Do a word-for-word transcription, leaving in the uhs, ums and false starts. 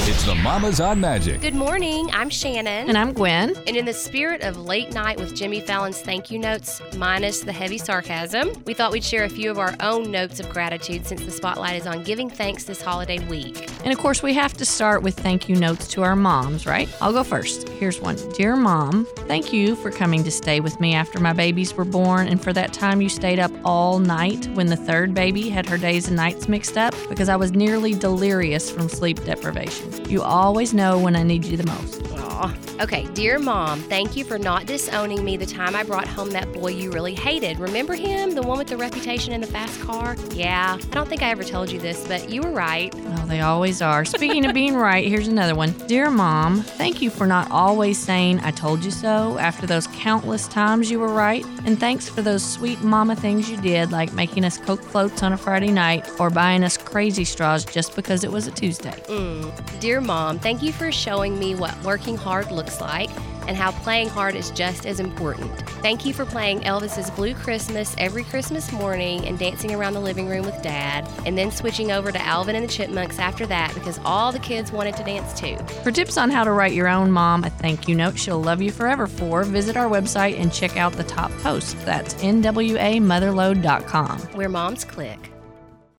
It's the Mamas on Magic. Good morning. I'm Shannon. And I'm Gwen. And in the spirit of late night with Jimmy Fallon's thank you notes, minus the heavy sarcasm, we thought we'd share a few of our own notes of gratitude since the spotlight is on giving thanks this holiday week. And of course, we have to start with thank you notes to our moms, right? I'll go first. Here's one. Dear Mom, thank you for coming to stay with me after my babies were born and for that time you stayed up all night when the third baby had her days and nights mixed up because I was nearly delirious from sleep deprivation. You always know when I need you the most. Aw. Okay, dear Mom, thank you for not disowning me the time I brought home that boy you really hated. Remember him? The one with the reputation in the fast car? Yeah, I don't think I ever told you this, but you were right. Oh, they always are. Speaking of being right, here's another one. Dear Mom, thank you for not always saying I told you so after those countless times you were right. And thanks for those sweet mama things you did, like making us Coke floats on a Friday night or buying us crazy straws just because it was a Tuesday. Mm. Dear Mom, thank you for showing me what working hard looks like and how playing hard is just as important. Thank you for playing Elvis's Blue Christmas every Christmas morning and dancing around the living room with Dad, and then switching over to Alvin and the Chipmunks after that because all the kids wanted to dance too. For tips on how to write your own mom a thank you note she'll love you forever for, visit our website and check out the top post. That's N W A motherload dot com. Where moms click.